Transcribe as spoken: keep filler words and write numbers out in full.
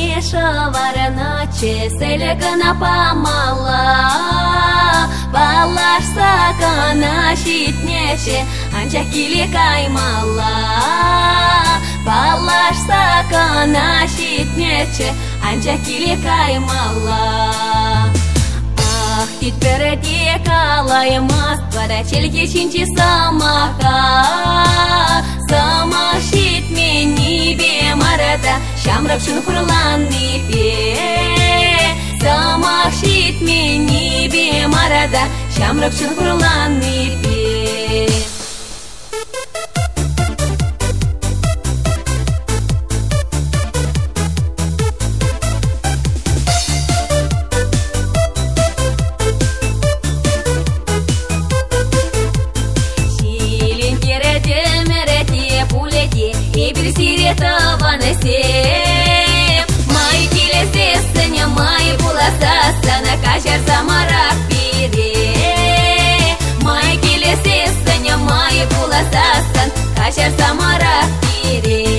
шаварначе селегана памала, балашса кана шитнече анча киле каймала, балашса кана шитнече анча киле каймала. Ах, тит переде калаймас, парачельге чинчи самака, сама шит мени бе марада, шамрапшин хурланни бе, сама шит мени бе марада, шамрапшин хурланни бе. Май килесесеня, май буласасана, кашар самарак пире. Май килесесеня, май буласасан, кашар самарак пире.